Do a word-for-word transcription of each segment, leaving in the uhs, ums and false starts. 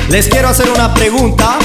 Les quiero hacer una pregunta.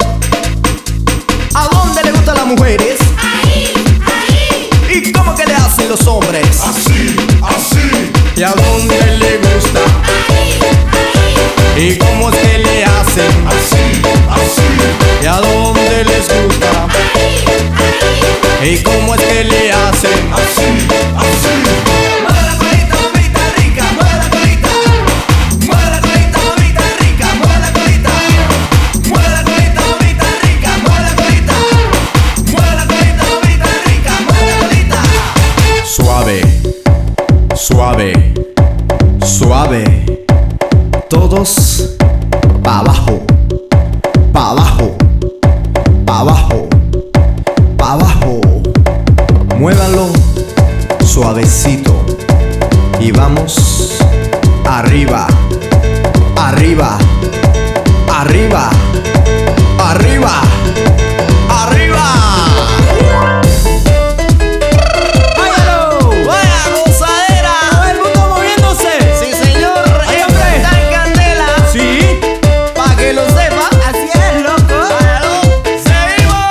¿A dónde le gustan las mujeres? Ahí, ahí. ¿Y cómo que le hacen los hombres? Así, así. ¿Y a dónde le gusta? Ahí, ahí. ¿Y cómo es que le hacen? Así, así. ¿Y a dónde les gusta? Ahí, ahí. ¿Y cómo es que le hacen? Así, así. Mueve la colita, mamita rica, mueve la colita. Mueve la colita, mamita rica, mueve la colita. Mueve la colita, mamita rica, mueve la colita. Mueve la colita, mamita rica, mueve la colita. Suave, suave, suave. Todos pa' abajo, pa' abajo, pa' abajo, pa' abajo. Muévanlo suavecito y vamos arriba, arriba, arriba, arriba, arriba. ¡Hágalo! ¡Vaya gozadera! ¡Todo el mundo moviéndose! ¡Sí, señor! ¡Esto está en candela! ¡Sí! ¡Pa' que lo sepa! ¡Así es, loco! ¡Hágalo! ¡Seguimos!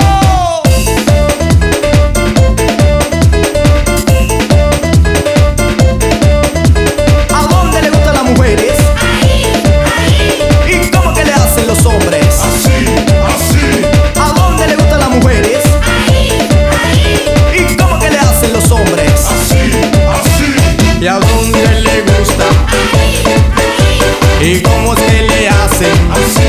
¿A dónde le gustan las mujeres? Ahí, ahí. ¿Y cómo que le hacen los hombres? Así, así. ¿A dónde le gustan las mujeres? Ahí, ahí. ¿Y cómo que le hacen los hombres? Así, así. ¿Y a dónde le gusta? Ahí, ahí. ¿Y cómo es que le hacen? Así,